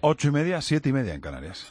8:30, 7:30 en Canarias.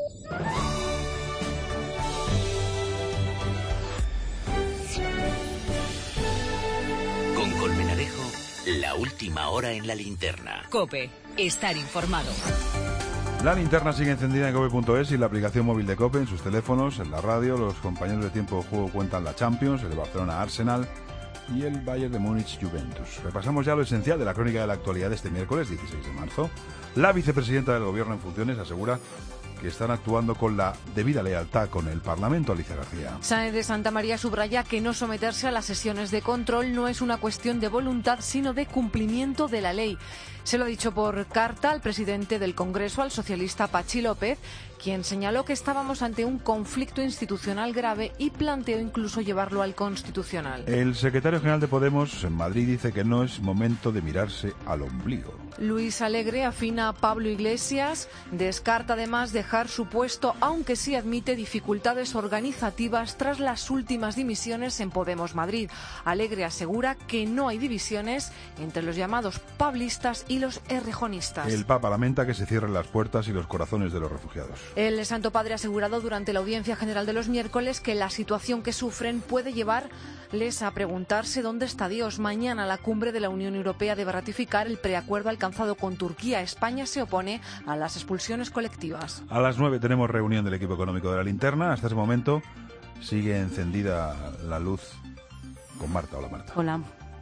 Con Colmenarejo, la última hora en la linterna. COPE, estar informado. La linterna sigue encendida en cope.es y la aplicación móvil de COPE en sus teléfonos, en la radio. Los compañeros de tiempo de juego cuentan la Champions, el Barcelona Arsenal y el Bayern de Múnich Juventus. Repasamos ya lo esencial de la crónica de la actualidad de este miércoles 16 de marzo. La vicepresidenta del Gobierno en funciones asegura que están actuando con la debida lealtad con el Parlamento. Alicia García. Sáenz de Santamaría subraya que no someterse a las sesiones de control no es una cuestión de voluntad, sino de cumplimiento de la ley. Se lo ha dicho por carta al presidente del Congreso, al socialista Patxi López, quien señaló que estábamos ante un conflicto institucional grave y planteó incluso llevarlo al Constitucional. El secretario general de Podemos en Madrid dice que no es momento de mirarse al ombligo. Luis Alegre afina a Pablo Iglesias, descarta además dejar su puesto, aunque sí admite dificultades organizativas tras las últimas dimisiones en Podemos Madrid. Alegre asegura que no hay divisiones entre los llamados pablistas y los errejonistas. El Papa lamenta que se cierren las puertas y los corazones de los refugiados. El Santo Padre ha asegurado durante la audiencia general de los miércoles que la situación que sufren puede llevarles a preguntarse dónde está Dios. Mañana la cumbre de la Unión Europea debe ratificar el preacuerdo alcanzado con Turquía. España se opone a las expulsiones colectivas. A las 9 tenemos reunión del equipo económico de la linterna. Hasta ese momento sigue encendida la luz con Marta. Hola, Marta. Hola.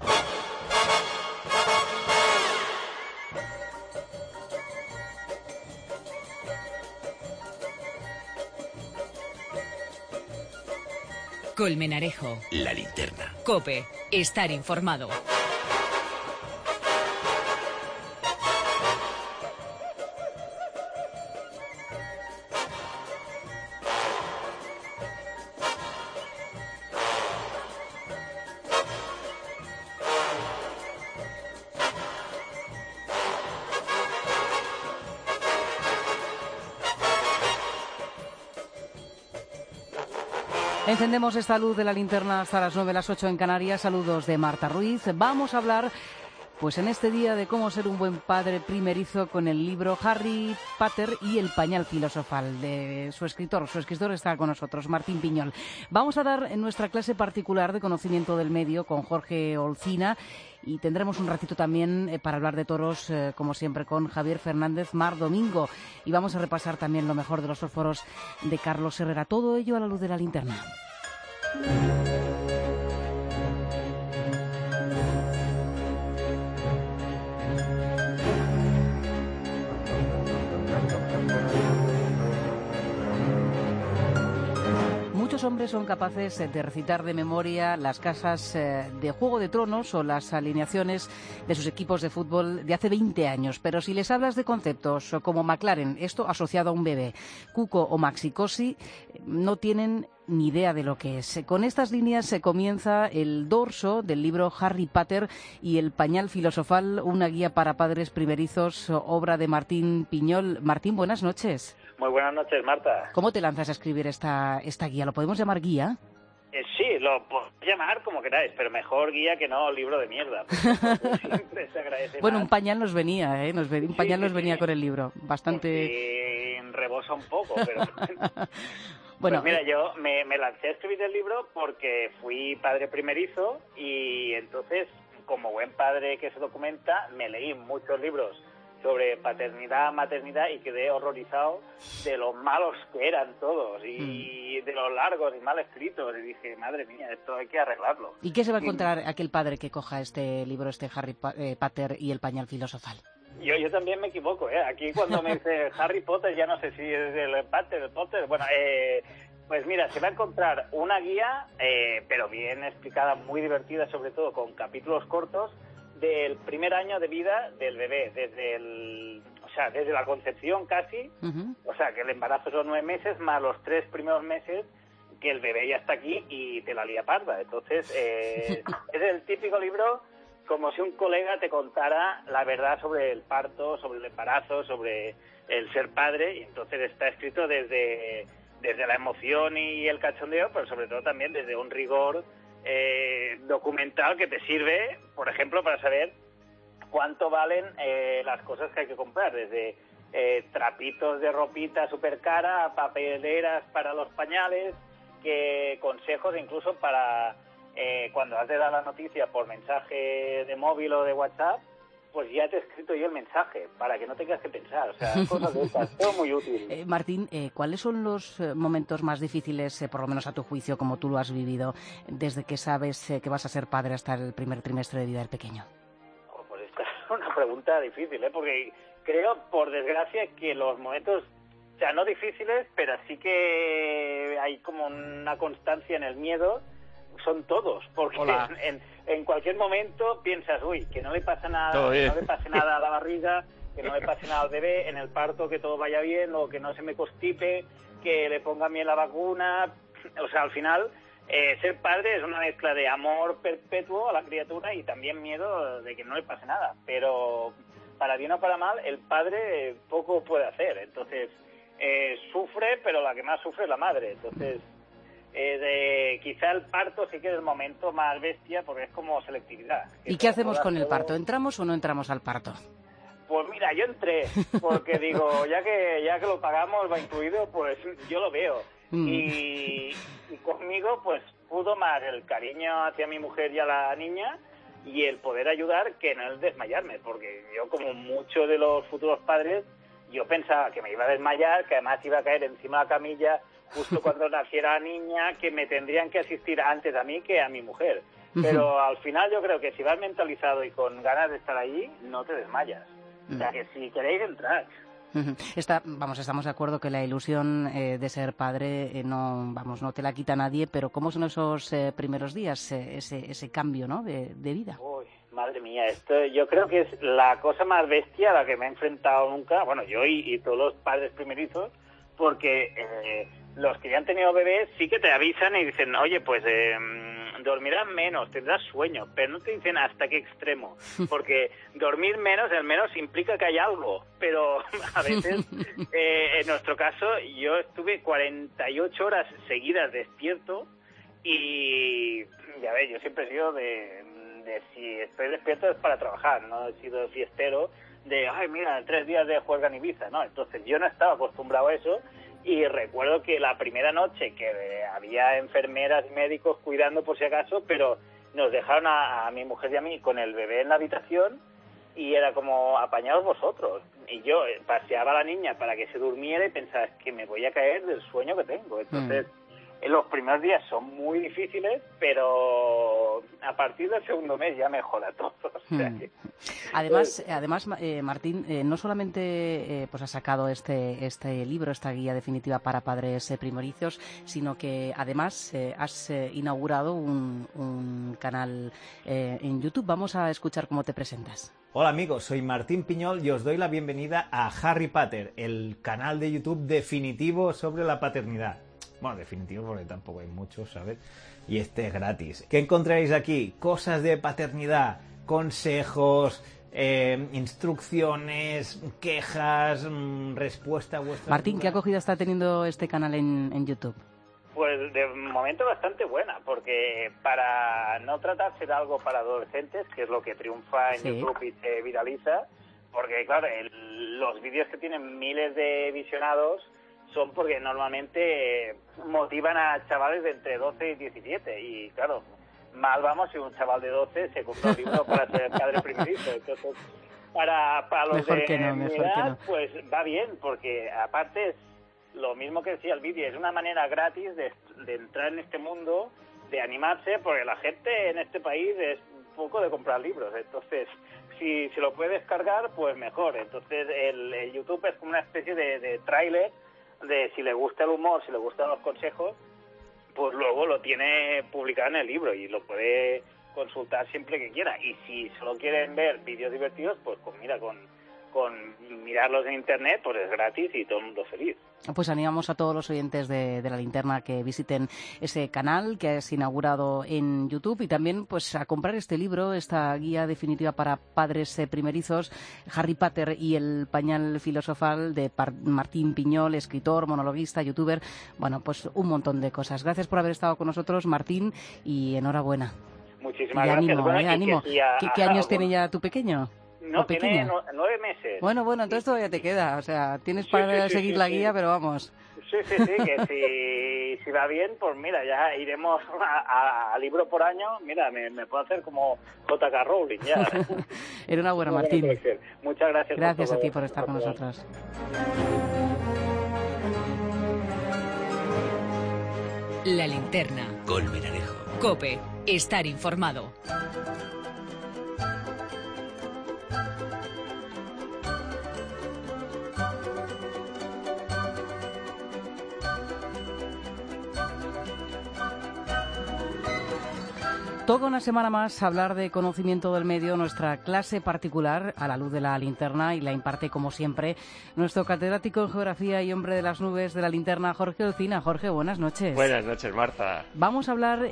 Colmenarejo, La linterna. COPE, estar informado. Encendemos esta luz de la linterna hasta las 9, las 8 en Canarias. Saludos de Marta Ruiz. Vamos a hablar, pues en este día, de cómo ser un buen padre primerizo con el libro Harry Potter y el pañal filosofal de su escritor. Su escritor está con nosotros, Martín Piñol. Vamos a dar en nuestra clase particular de conocimiento del medio con Jorge Olcina. Y tendremos un ratito también para hablar de toros, como siempre, con Javier Fernández Mar Domingo. Y vamos a repasar también lo mejor de los fósforos de Carlos Herrera. Todo ello a la luz de la linterna. Muchos hombres son capaces de recitar de memoria las casas de Juego de Tronos o las alineaciones de sus equipos de fútbol de hace 20 años. Pero si les hablas de conceptos como McLaren, esto asociado a un bebé, Cuco o Maxi Cosi, no tienen ni idea de lo que es. Con estas líneas se comienza el dorso del libro Harry Potter y el pañal filosofal, una guía para padres primerizos, obra de Martín Piñol. Martín, buenas noches. Muy buenas noches, Marta. ¿Cómo te lanzas a escribir esta guía? ¿Lo podemos llamar guía? Sí, lo podéis llamar como queráis, pero mejor guía que no libro de mierda. Siempre se agradece bueno, más. un pañal nos venía, un pañal nos venía con el libro. Bastante... Porque rebosa un poco, pero... Bueno, pues mira, yo me lancé a escribir el libro porque fui padre primerizo y entonces, como buen padre que se documenta, me leí muchos libros sobre paternidad, maternidad y quedé horrorizado de lo malos que eran todos y de los largos y mal escritos. Y dije, madre mía, esto hay que arreglarlo. ¿Y qué se va a encontrar aquel padre que coja este libro, Harry Potter y el pañal filosofal? Yo también me equivoco, ¿eh? Aquí cuando me dice Harry Potter ya no sé si es el Potter. Bueno, pues mira, se va a encontrar una guía, pero bien explicada, muy divertida, sobre todo con capítulos cortos, del primer año de vida del bebé, desde la concepción casi, o sea, que el embarazo son 9 meses, más los 3 primeros meses que el bebé ya está aquí y te la lía parda. Entonces, es el típico libro como si un colega te contara la verdad sobre el parto, sobre el embarazo, sobre el ser padre, y entonces está escrito desde la emoción y el cachondeo, pero sobre todo también desde un rigor documental que te sirve, por ejemplo, para saber cuánto valen las cosas que hay que comprar, desde trapitos de ropita súper cara, papeleras para los pañales, que consejos incluso para cuando has de dar la noticia por mensaje de móvil o de WhatsApp, pues ya te he escrito yo el mensaje, para que no tengas que pensar, o sea, cosas de estas, todo muy útil. Martín, ¿cuáles son los momentos más difíciles, por lo menos a tu juicio, como tú lo has vivido, desde que sabes que vas a ser padre hasta el primer trimestre de vida del pequeño? Pues esta es una pregunta difícil, porque creo, por desgracia, que los momentos, o sea, no difíciles, pero sí que hay como una constancia en el miedo, son todos, porque en cualquier momento piensas, uy, que no le pasa nada, que no le pase nada a la barriga, que no le pase nada al bebé, en el parto que todo vaya bien, o que no se me constipe, que le ponga bien la vacuna. O sea, al final, ser padre es una mezcla de amor perpetuo a la criatura y también miedo de que no le pase nada, pero para bien o para mal, el padre poco puede hacer, entonces sufre, pero la que más sufre es la madre, entonces quizá el parto sí que es el momento más bestia porque es como selectividad. ¿Y qué hacemos con el parto? ¿Entramos o no entramos al parto? Pues mira, yo entré, porque digo, ya que lo pagamos, va incluido, pues yo lo veo. Y conmigo, pues pudo más el cariño hacia mi mujer y a la niña y el poder ayudar que no el desmayarme, porque yo, como muchos de los futuros padres, yo pensaba que me iba a desmayar, que además iba a caer encima de la camilla justo cuando naciera la niña, que me tendrían que asistir antes a mí que a mi mujer. Pero al final yo creo que si vas mentalizado y con ganas de estar allí, no te desmayas. O sea, que si queréis entrar. Estamos de acuerdo que la ilusión de ser padre no te la quita nadie, pero ¿cómo son esos primeros días, ese cambio, ¿no?, de vida? Uy, madre mía, esto yo creo que es la cosa más bestia a la que me he enfrentado nunca, bueno, yo y todos los padres primerizos, porque los que ya han tenido bebés sí que te avisan y dicen, oye, pues dormirás menos, tendrás sueño, pero no te dicen hasta qué extremo, porque dormir menos, al menos implica que hay algo, pero a veces, en nuestro caso, yo estuve 48 horas seguidas despierto y, ya ves, yo siempre he sido de si estoy despierto es para trabajar, no he sido fiestero, de, ay, mira, 3 días de juerga en Ibiza, ¿no? Entonces yo no estaba acostumbrado a eso. Y recuerdo que la primera noche que había enfermeras y médicos cuidando por si acaso, pero nos dejaron a mi mujer y a mí con el bebé en la habitación y era como, apañados vosotros. Y yo paseaba a la niña para que se durmiera y pensaba, es que me voy a caer del sueño que tengo. Entonces, los primeros días son muy difíciles, pero a partir del segundo mes ya mejora todo. O sea que... Además, Martín, no solamente pues has sacado este libro, esta guía definitiva para padres primerizos, sino que además has inaugurado un canal en YouTube. Vamos a escuchar cómo te presentas. Hola amigos, soy Martín Piñol y os doy la bienvenida a Harry Pater, el canal de YouTube definitivo sobre la paternidad. Bueno, definitivo porque tampoco hay muchos, ¿sabes? Y este es gratis. ¿Qué encontraréis aquí? Cosas de paternidad, consejos, instrucciones, quejas, respuesta a vuestras Martín, dudas. ¿qué acogida está teniendo este canal en YouTube? Pues de momento bastante buena, porque para no tratarse de algo para adolescentes, que es lo que triunfa en YouTube y se viraliza, porque claro, los vídeos que tienen miles de visionados son porque normalmente motivan a chavales de entre 12 y 17 y claro, mal vamos si un chaval de 12 se compra un libro para ser padre primerizo. Entonces, para los mejor de que no, mi mejor edad, que no. pues va bien, porque aparte es lo mismo que decía el vídeo, es una manera gratis de entrar en este mundo, de animarse, porque la gente en este país es poco de comprar libros, entonces si se lo puede descargar, pues mejor. Entonces el YouTube es como una especie de tráiler de si le gusta el humor, si le gustan los consejos, pues luego lo tiene publicado en el libro y lo puede consultar siempre que quiera. Y si solo quieren ver vídeos divertidos, pues mira, con mirarlos en internet, pues es gratis y todo el mundo feliz. Pues animamos a todos los oyentes de La Linterna que visiten ese canal que has inaugurado en YouTube y también pues a comprar este libro, esta guía definitiva para padres primerizos, Harry Pater y el pañal filosofal, de Martín Piñol, escritor, monologuista, youtuber. Bueno, pues un montón de cosas. Gracias por haber estado con nosotros, Martín, y enhorabuena. Muchísimas y gracias. Ánimo, Bueno, ánimo. y ¿Qué años tiene ya tu pequeño? No, tiene pequeña? 9 meses. Bueno, entonces todavía te queda. O sea, tienes para seguir la guía, pero vamos. Sí, que si va bien, pues mira, ya iremos a libro por año. Mira, me puedo hacer como J.K. Rowling ya. Enhorabuena, Martín. Muchas gracias. Gracias a ti por estar con nosotros. La linterna. Colmenarejo. COPE. Estar informado. Toda una semana más hablar de conocimiento del medio, nuestra clase particular a la luz de la linterna, y la imparte como siempre nuestro catedrático en geografía y hombre de las nubes de la linterna, Jorge Olcina. Jorge, buenas noches. Buenas noches, Marta. Vamos a hablar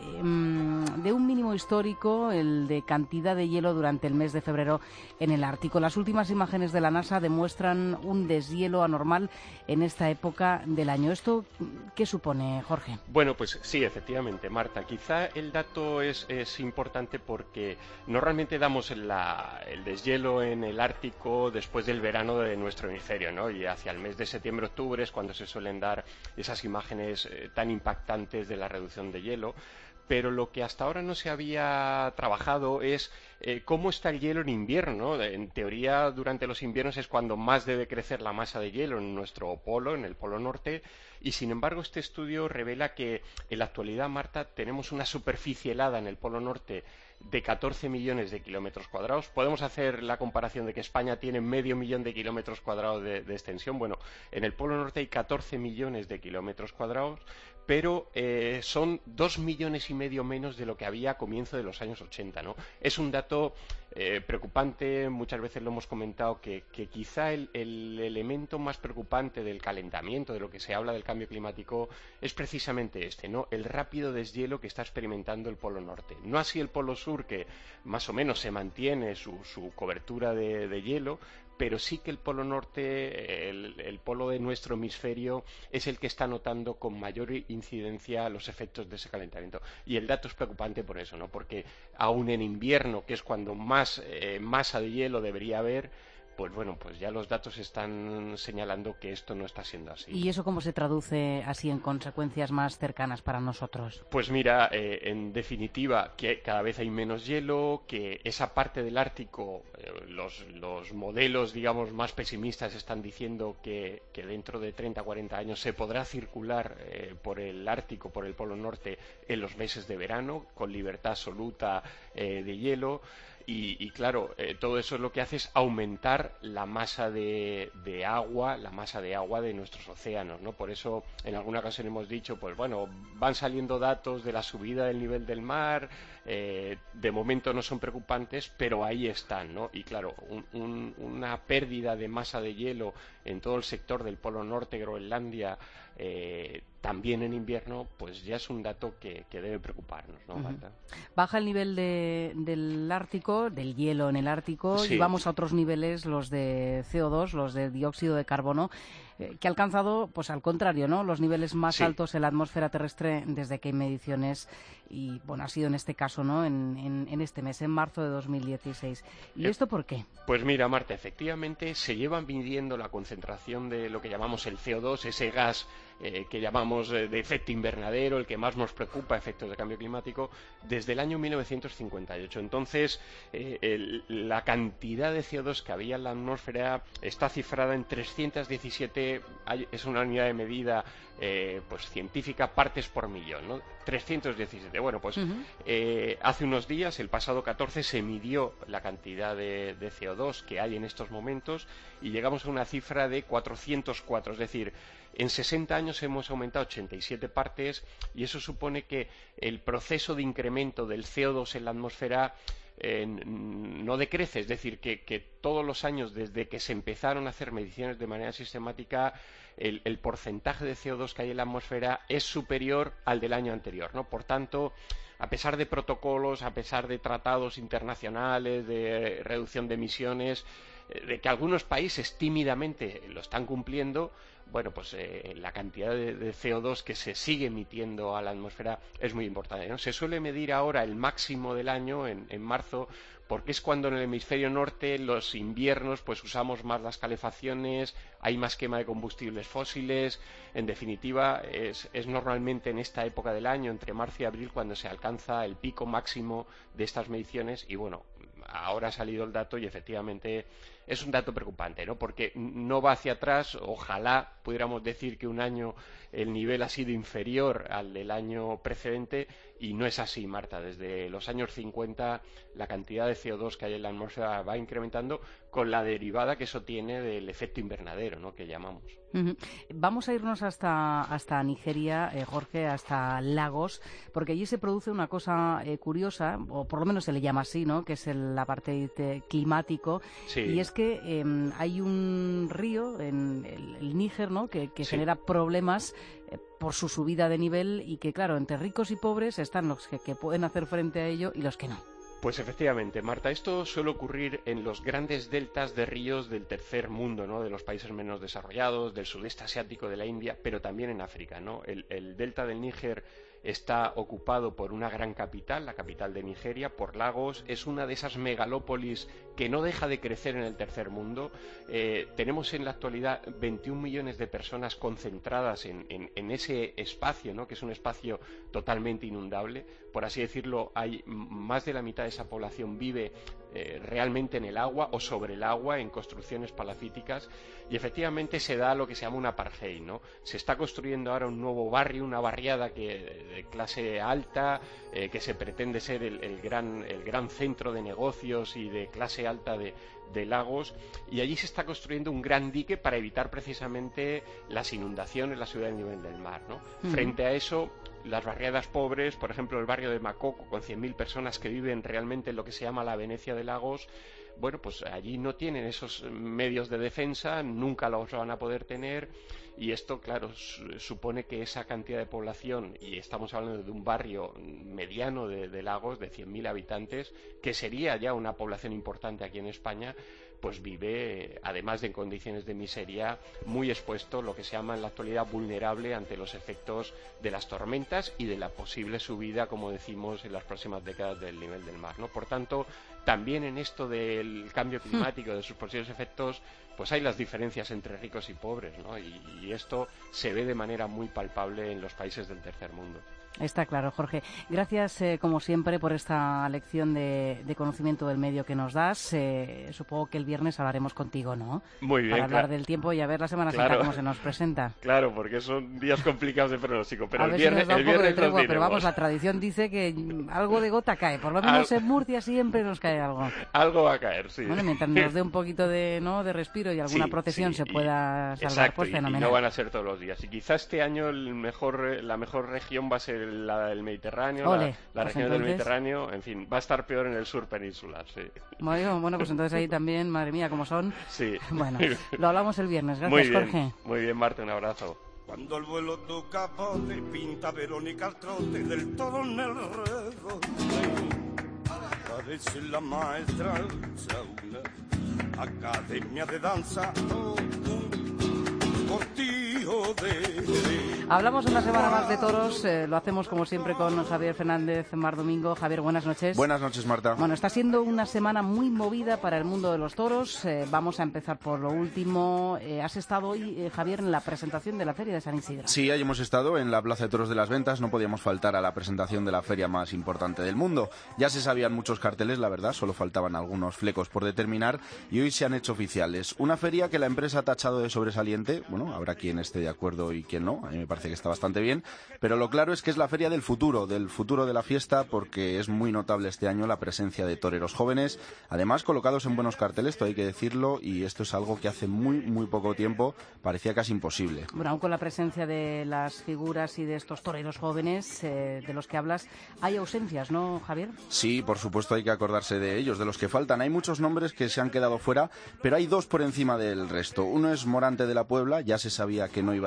de un mínimo histórico, el de cantidad de hielo durante el mes de febrero en el Ártico. Las últimas imágenes de la NASA demuestran un deshielo anormal en esta época del año. ¿Esto qué supone, Jorge? Bueno, pues sí, efectivamente, Marta. Quizá el dato es importante porque normalmente damos el deshielo en el Ártico después del verano de nuestro hemisferio, ¿no? Y hacia el mes de septiembre-octubre es cuando se suelen dar esas imágenes tan impactantes de la reducción de hielo. Pero lo que hasta ahora no se había trabajado es cómo está el hielo en invierno, ¿no? En teoría, durante los inviernos es cuando más debe crecer la masa de hielo en nuestro polo, en el Polo Norte, y sin embargo este estudio revela que en la actualidad, Marta, tenemos una superficie helada en el Polo Norte de 14 millones de kilómetros cuadrados. Podemos hacer la comparación de que España tiene 500.000 de kilómetros cuadrados de extensión. Bueno, en el Polo Norte hay 14 millones de kilómetros cuadrados, pero son 2,5 millones menos de lo que había a comienzo de los años 80, ¿no? Es un dato preocupante. Muchas veces lo hemos comentado que quizá el elemento más preocupante del calentamiento, de lo que se habla del cambio climático, es precisamente este, ¿no? El rápido deshielo que está experimentando el Polo Norte. No así el Polo Sur, que más o menos se mantiene su cobertura de hielo, pero sí que el Polo Norte, el polo de nuestro hemisferio, es el que está notando con mayor incidencia los efectos de ese calentamiento. Y el dato es preocupante por eso, ¿no? Porque aún en invierno, que es cuando más masa de hielo debería haber, pues bueno, pues ya los datos están señalando que esto no está siendo así. ¿Y eso cómo se traduce así en consecuencias más cercanas para nosotros? Pues mira, en definitiva, que cada vez hay menos hielo, que esa parte del Ártico, los modelos, digamos, más pesimistas están diciendo que dentro de 30 o 40 años se podrá circular por el Ártico, por el Polo Norte, en los meses de verano, con libertad absoluta de hielo. Y claro, todo eso es lo que hace es aumentar la masa de agua, de nuestros océanos, ¿no? Por eso en alguna ocasión hemos dicho, pues bueno, van saliendo datos de la subida del nivel del mar, de momento no son preocupantes, pero ahí están, ¿no? Y claro, una pérdida de masa de hielo en todo el sector del Polo Norte, Groenlandia, también en invierno, pues ya es un dato que debe preocuparnos, ¿no, Marta? Baja el nivel del Ártico, del hielo en el Ártico, sí. Y vamos a otros niveles, los de CO2, los de dióxido de carbono, que ha alcanzado, pues al contrario, ¿no? Los niveles más altos en la atmósfera terrestre desde que hay mediciones, y bueno, ha sido en este caso, ¿no? En este mes, en marzo de 2016. ¿Y esto por qué? Pues mira, Marta, efectivamente se llevan midiendo la concentración de lo que llamamos el CO2, ese gas que llamamos de efecto invernadero, el que más nos preocupa, efectos de cambio climático, desde el año 1958. Entonces, la cantidad de CO2 que había en la atmósfera está cifrada en 317, es una unidad de medida pues científica, partes por millón, ¿no? 317. Bueno, pues hace unos días, el pasado 14, se midió la cantidad de CO2 que hay en estos momentos y llegamos a una cifra de 404, es decir, en 60 años hemos aumentado 87 partes, y eso supone que el proceso de incremento del CO2 en la atmósfera no decrece, es decir, que todos los años desde que se empezaron a hacer mediciones de manera sistemática, el porcentaje de CO2 que hay en la atmósfera es superior al del año anterior, ¿no? Por tanto, a pesar de protocolos, a pesar de tratados internacionales de reducción de emisiones, de que algunos países tímidamente lo están cumpliendo, bueno, pues la cantidad de CO2 que se sigue emitiendo a la atmósfera es muy importante, ¿no? Se suele medir ahora el máximo del año en marzo, porque es cuando en el hemisferio norte los inviernos pues usamos más las calefacciones, hay más quema de combustibles fósiles. En definitiva, es normalmente en esta época del año, entre marzo y abril, cuando se alcanza el pico máximo de estas mediciones. Y bueno, ahora ha salido el dato y efectivamente es un dato preocupante, ¿no? Porque no va hacia atrás. Ojalá pudiéramos decir que un año el nivel ha sido inferior al del año precedente, y no es así, Marta. Desde los años 50 la cantidad de CO2 que hay en la atmósfera va incrementando, con la derivada que eso tiene del efecto invernadero, ¿no?, que llamamos. Vamos a irnos hasta Nigeria, Jorge, hasta Lagos, porque allí se produce una cosa curiosa, o por lo menos se le llama así, ¿no?, que es el apartheid climático. Sí. Y es que hay un río en el Níger, ¿no?, que sí, genera problemas por su subida de nivel, y que, claro, entre ricos y pobres están los que pueden hacer frente a ello y los que no. Pues efectivamente, Marta, esto suele ocurrir en los grandes deltas de ríos del tercer mundo, ¿no?, de los países menos desarrollados, del sudeste asiático, de la India, pero también en África, ¿no? El delta del Níger está ocupado por una gran capital, la capital de Nigeria, por Lagos. Es una de esas megalópolis que no deja de crecer en el tercer mundo. Tenemos en la actualidad 21 millones de personas concentradas en ese espacio, ¿no?, que es un espacio totalmente inundable. Por así decirlo, hay más de la mitad de esa población vive realmente en el agua o sobre el agua, en construcciones palafíticas, y efectivamente se da lo que se llama un apartheid, ¿no? Se está construyendo ahora un nuevo barrio, una barriada de clase alta, que se pretende ser el gran centro de negocios y de clase alta de Lagos, y allí se está construyendo un gran dique para evitar precisamente las inundaciones, la subida del nivel del mar, ¿no? Frente a eso, las barriadas pobres, por ejemplo el barrio de Makoko, con 100.000 personas que viven realmente en lo que se llama la Venecia de Lagos, bueno, pues allí no tienen esos medios de defensa, nunca los van a poder tener, y esto, claro, supone que esa cantidad de población, y estamos hablando de un barrio mediano de Lagos, de 100.000 habitantes, que sería ya una población importante aquí en España, pues vive, además de en condiciones de miseria, muy expuesto, lo que se llama en la actualidad vulnerable ante los efectos de las tormentas y de la posible subida, como decimos, en las próximas décadas del nivel del mar, ¿no? Por tanto, también en esto del cambio climático, de sus posibles efectos, pues hay las diferencias entre ricos y pobres, ¿no? Y esto se ve de manera muy palpable en los países del tercer mundo. Está claro, Jorge. Gracias, como siempre, por esta lección de conocimiento del medio que nos das. Supongo que el viernes hablaremos contigo, ¿no? Muy bien. Para hablar del tiempo y a ver la Semana Santa cómo se nos presenta. Claro, porque son días complicados de pronóstico, pero el viernes nos da un poco de tregua, pero vamos, la tradición dice que algo de gota cae. Por lo menos en Murcia siempre nos cae algo. Algo va a caer, sí. Bueno, mientras nos dé un poquito de respiro y alguna procesión se pueda salvar, exacto, pues fenomenal. Y no van a ser todos los días. Y quizás este año la mejor región va a ser la del Mediterráneo, la región del Mediterráneo, en fin, va a estar peor en el sur peninsular, sí. Bueno, pues entonces ahí también, madre mía, como son. Sí. Bueno, lo hablamos el viernes. Gracias, Jorge. Muy bien, Marta, un abrazo. Cuando el vuelo toca capote, pinta Verónica al trote del todo en el redo. Parece la maestra una academia de danza, cortijo de... Hablamos una semana más de toros, lo hacemos como siempre con Javier Fernández Mar Domingo. Javier, buenas noches. Buenas noches, Marta. Bueno, está siendo una semana muy movida para el mundo de los toros. Vamos a empezar por lo último. Has estado hoy, Javier, en la presentación de la Feria de San Isidro. Sí, ahí hemos estado en la Plaza de Toros de las Ventas. No podíamos faltar a la presentación de la feria más importante del mundo. Ya se sabían muchos carteles, la verdad, solo faltaban algunos flecos por determinar y hoy se han hecho oficiales. Una feria que la empresa ha tachado de sobresaliente. Bueno, habrá quien esté de acuerdo y quien no. A mí me parece que está bastante bien, pero lo claro es que es la feria del futuro de la fiesta, porque es muy notable este año la presencia de toreros jóvenes, además colocados en buenos carteles, todo hay que decirlo, y esto es algo que hace muy poco tiempo parecía casi imposible. Bueno, aún con la presencia de las figuras y de estos toreros jóvenes de los que hablas, hay ausencias, ¿no, Javier? Sí, por supuesto hay que acordarse de ellos, de los que faltan. Hay muchos nombres que se han quedado fuera, pero hay dos por encima del resto. Uno es Morante de la Puebla, ya se sabía que no iba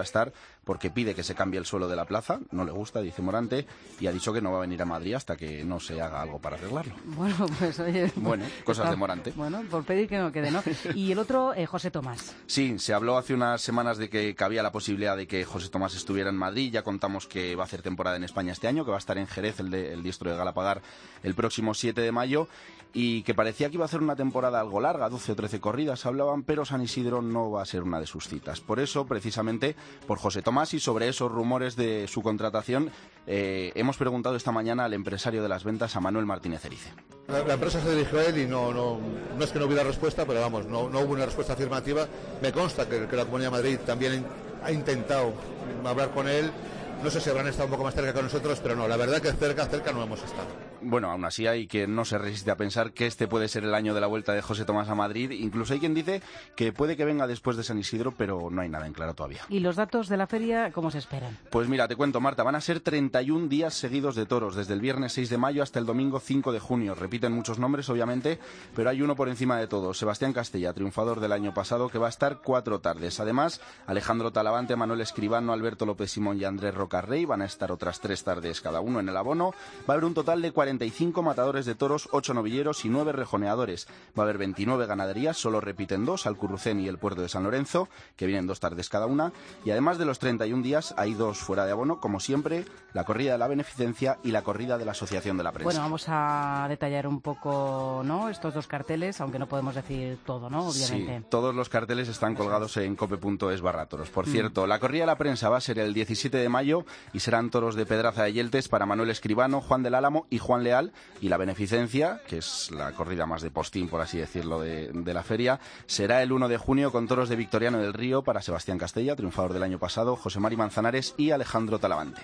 a estar porque pide que se cambie el suelo de la plaza, no le gusta, dice Morante, y ha dicho que no va a venir a Madrid hasta que no se haga algo para arreglarlo. Bueno, pues oye... Bueno, cosas de Morante. Bueno, por pedir que no quede, ¿no? Y el otro, José Tomás. Sí, se habló hace unas semanas de que cabía la posibilidad de que José Tomás estuviera en Madrid, ya contamos que va a hacer temporada en España este año, que va a estar en Jerez, el diestro de Galapagar, el próximo 7 de mayo, y que parecía que iba a hacer una temporada algo larga, 12 o 13 corridas hablaban, pero San Isidro no va a ser una de sus citas. Por eso, precisamente, por José Tomás y sobre esos rumores de su contratación, hemos preguntado esta mañana al empresario de las ventas, a Manuel Martínez Erice. La empresa se dirigió a él y no es que no hubiera respuesta, pero vamos, no hubo una respuesta afirmativa. Me consta que la Comunidad de Madrid también ha intentado hablar con él. No sé si habrán estado un poco más cerca que nosotros, pero no, la verdad que cerca no hemos estado. Bueno, aún así hay quien no se resiste a pensar que este puede ser el año de la vuelta de José Tomás a Madrid. Incluso hay quien dice que puede que venga después de San Isidro, pero no hay nada en claro todavía. ¿Y los datos de la feria cómo se esperan? Pues mira, te cuento, Marta, van a ser 31 días seguidos de toros, desde el viernes 6 de mayo hasta el domingo 5 de junio. Repiten muchos nombres, obviamente, pero hay uno por encima de todos. Sebastián Castella, triunfador del año pasado, que va a estar 4 tardes. Además, Alejandro Talavante, Manuel Escribano, Alberto López Simón y Andrés Rocarrey van a estar otras 3 tardes cada uno en el abono. Va a haber un total de 45 matadores de toros, 8 novilleros y 9 rejoneadores. Va a haber 29 ganaderías, solo repiten 2, Alcurrucén y el Puerto de San Lorenzo, que vienen 2 tardes cada una. Y además de los 31 días, hay 2 fuera de abono, como siempre, la corrida de la beneficencia y la corrida de la Asociación de la Prensa. Bueno, vamos a detallar un poco, ¿no?, estos 2 carteles, aunque no podemos decir todo, ¿no?, obviamente. Sí, todos los carteles están colgados en cope.es/toros. Por cierto, la corrida de la prensa va a ser el 17 de mayo y serán toros de Pedraza de Yeltes para Manuel Escribano, Juan del Álamo y Juan Leal, y la beneficencia, que es la corrida más de postín, por así decirlo, de la feria, será el 1 de junio con toros de Victoriano del Río para Sebastián Castella, triunfador del año pasado, José Mari Manzanares y Alejandro Talavante.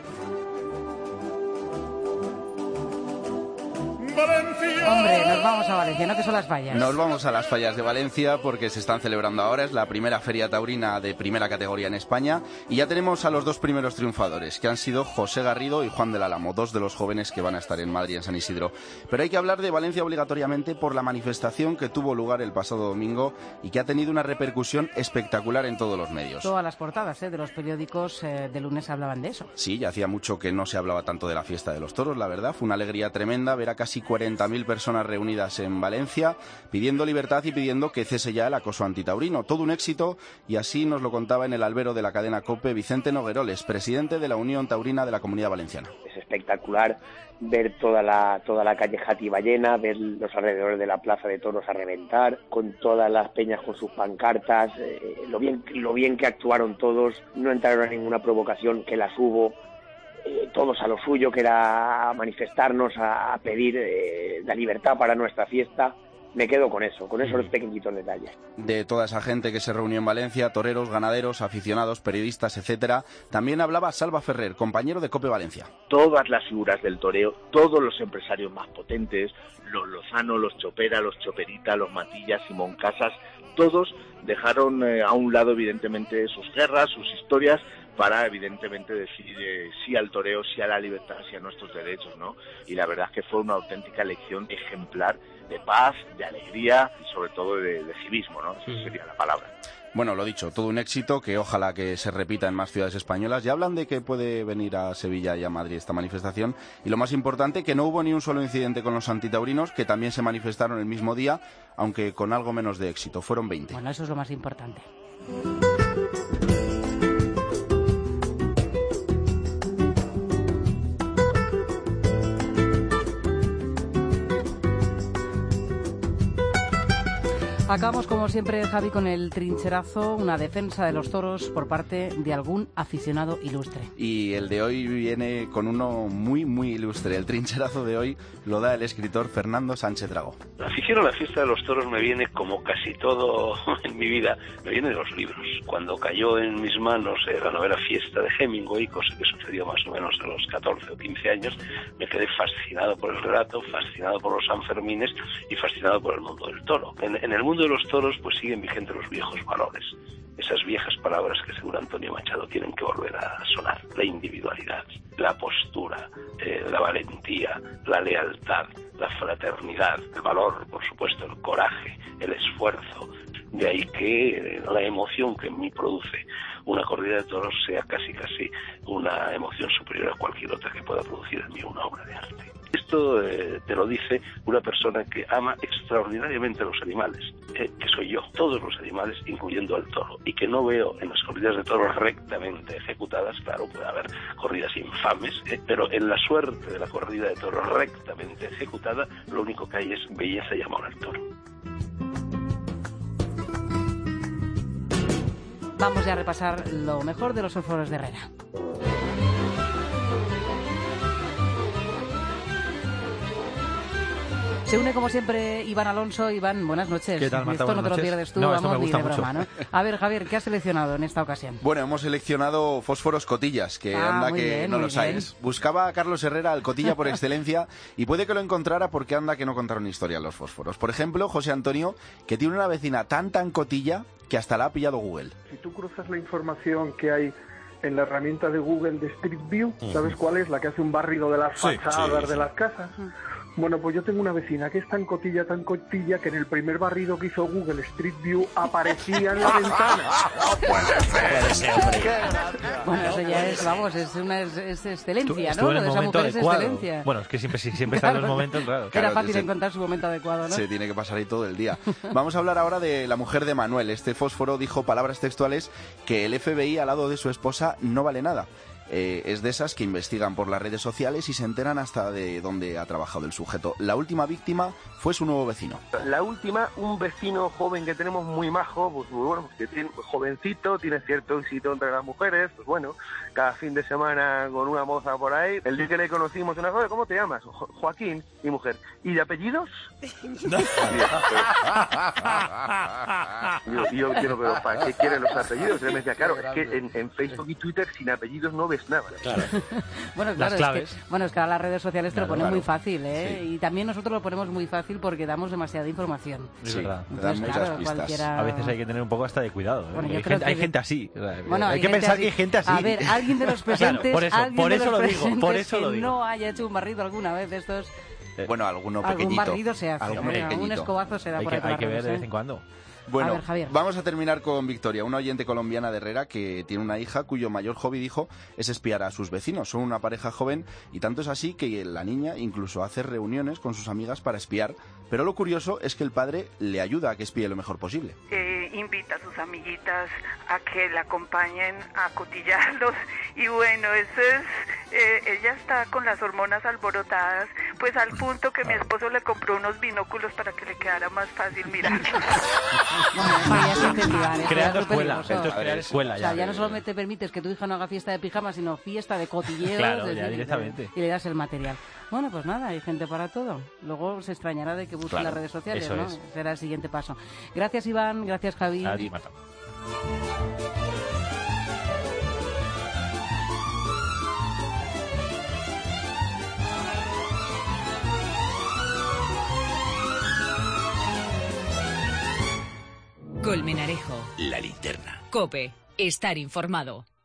Hombre, nos vamos a Valencia, ¿no?, que son las fallas. Nos vamos a las fallas de Valencia porque se están celebrando ahora, es la primera feria taurina de primera categoría en España y ya tenemos a los 2 primeros triunfadores, que han sido José Garrido y Juan del Álamo, 2 de los jóvenes que van a estar en Madrid, en San Isidro. Pero hay que hablar de Valencia obligatoriamente por la manifestación que tuvo lugar el pasado domingo y que ha tenido una repercusión espectacular en todos los medios. Todas las portadas de los periódicos de lunes hablaban de eso. Sí, ya hacía mucho que no se hablaba tanto de la fiesta de los toros, la verdad. Fue una alegría tremenda ver a casi 40.000 personas reunidas en Valencia pidiendo libertad y pidiendo que cese ya el acoso antitaurino. Todo un éxito, y así nos lo contaba en el albero de la cadena COPE Vicente Nogueroles, presidente de la Unión Taurina de la Comunidad Valenciana. Es espectacular ver toda la calle Játiva llena, ver los alrededores de la plaza de toros a reventar, con todas las peñas con sus pancartas, lo bien que actuaron todos, no entraron en ninguna provocación, que las hubo. Todos a lo suyo, que era manifestarnos, a pedir la libertad para nuestra fiesta. Me quedo con esos pequeñitos detalles. De toda esa gente que se reunió en Valencia, toreros, ganaderos, aficionados, periodistas, etcétera, también hablaba Salva Ferrer, compañero de COPE Valencia. Todas las figuras del toreo, todos los empresarios más potentes, los Lozano, los Chopera, los Choperita, los Matillas, Simón Casas, todos dejaron a un lado evidentemente sus guerras, sus historias, para evidentemente decir sí al toreo, sí a la libertad, sí a nuestros derechos, ¿no? Y la verdad es que fue una auténtica lección ejemplar de paz, de alegría y sobre todo de civismo, ¿no? Esa sería la palabra. Bueno, lo dicho, todo un éxito que ojalá que se repita en más ciudades españolas. Ya hablan de que puede venir a Sevilla y a Madrid esta manifestación. Y lo más importante, que no hubo ni un solo incidente con los antitaurinos, que también se manifestaron el mismo día, aunque con algo menos de éxito. Fueron 20. Bueno, eso es lo más importante. Acabamos, como siempre, Javi, con el trincherazo, una defensa de los toros por parte de algún aficionado ilustre. Y el de hoy viene con uno muy, muy ilustre. El trincherazo de hoy lo da el escritor Fernando Sánchez Dragó. La afición a la fiesta de los toros me viene, como casi todo en mi vida, me viene de los libros. Cuando cayó en mis manos la novela Fiesta de Hemingway, cosa que sucedió más o menos a los 14 o 15 años, me quedé fascinado por el relato, fascinado por los Sanfermines y fascinado por el mundo del toro. En el mundo de los toros pues siguen vigentes los viejos valores, esas viejas palabras que según Antonio Machado tienen que volver a sonar: la individualidad, la postura, la valentía, la lealtad, la fraternidad, el valor, por supuesto, el coraje, el esfuerzo. De ahí que la emoción que en mí produce una corrida de toros sea casi una emoción superior a cualquier otra que pueda producir en mí una obra de arte. Esto te lo dice una persona que ama extraordinariamente los animales, que soy yo, todos los animales, incluyendo al toro, y que no veo en las corridas de toros rectamente ejecutadas, claro, puede haber corridas infames, pero en la suerte de la corrida de toros rectamente ejecutada, lo único que hay es belleza y amor al toro. Vamos ya a repasar lo mejor de los fósforos de Herrera. Se une como siempre Iván Alonso. Iván, buenas noches. ¿Qué tal, Marta? Esto no te lo pierdes tú, no, vamos, me gusta ni de mucho. broma, ¿no? A ver, Javier, ¿qué has seleccionado en esta ocasión? Bueno, hemos seleccionado fósforos cotillas, que anda muy que bien, no muy los hay. bien. Buscaba a Carlos Herrera al cotilla por excelencia y puede que lo encontrara porque anda que no contaron historia los fósforos. Por ejemplo, José Antonio, que tiene una vecina tan cotilla que hasta la ha pillado Google. Si tú cruzas la información que hay en la herramienta de Google de Street View, ¿sabes cuál es? La que hace un barrido de las fachadas de las casas. Bueno, pues yo tengo una vecina que es tan cotilla, que en el primer barrido que hizo Google Street View aparecía en la ventana. Puede ser, hombre. Bueno, eso ya es, vamos, es excelencia, Estuvo ¿no? en el Lo de esa momento mujer es adecuado. excelencia. Bueno, es que siempre están los momentos, claro. Era fácil encontrar su momento adecuado, ¿no? Se tiene que pasar ahí todo el día. Vamos a hablar ahora de la mujer de Manuel. Este fósforo dijo palabras textuales que el FBI al lado de su esposa no vale nada. Es de esas que investigan por las redes sociales y se enteran hasta de dónde ha trabajado el sujeto. La última víctima fue su nuevo vecino. La última, un vecino joven que tenemos muy majo, pues muy bueno, que tiene jovencito, tiene cierto éxito entre las mujeres, pues bueno, cada fin de semana con una moza por ahí. El día que le conocimos, una cosa, ¿cómo te llamas? Joaquín, y mujer. ¿Y de apellidos? yo quiero, pero ¿para qué quieren los apellidos? Y él me decía, claro, es que en Facebook y Twitter sin apellidos no ves nada. Claro. Bueno, claro, Las claves. Es que ahora las redes sociales te lo ponen muy fácil, Sí. Y también nosotros lo ponemos muy fácil porque damos demasiada información. Es verdad. Entonces, muchas claro, pistas. cualquiera... A veces hay que tener un poco hasta de cuidado. ¿eh? Bueno, yo Hay, creo gente, que- hay gente así. O sea, Bueno, hay que gente pensar así. que hay gente así. A ver, alguien de los presentes, Claro, por eso lo digo, por eso que lo digo. no haya hecho un barrido alguna vez de estos, Bueno, alguno algún pequeñito. barrido se hace, Alguno algún pequeñito. escobazo se da por ahí por Hay las que ver redes, de vez en cuando. Bueno, A ver, Javier. vamos a terminar con Victoria, una oyente colombiana de Herrera que tiene una hija cuyo mayor hobby, dijo, es espiar a sus vecinos. Son una pareja joven y tanto es así que la niña incluso hace reuniones con sus amigas para espiar, pero lo curioso es que el padre le ayuda a que espíe lo mejor posible. Invita a sus amiguitas a que la acompañen a cotillarlos y bueno, eso es, ella está con las hormonas alborotadas, pues al punto que mi esposo le compró unos binóculos para que le quedara más fácil mirar. Ya es incentivar, esto Creando es súper escuela, peligroso. esto es crear escuela O sea, ya. ya no solo te permites que tu hija no haga fiesta de pijama, sino fiesta de cotilleos. Claro, es ya decir, directamente. Y le das el material. Bueno, pues nada, hay gente para todo. Luego se extrañará de que busquen Claro, las redes sociales, eso ¿no? es. Será el siguiente paso. Gracias, Iván. Gracias, Javi. A ti, Marta. Colmenarejo. La linterna. Cope. Estar informado.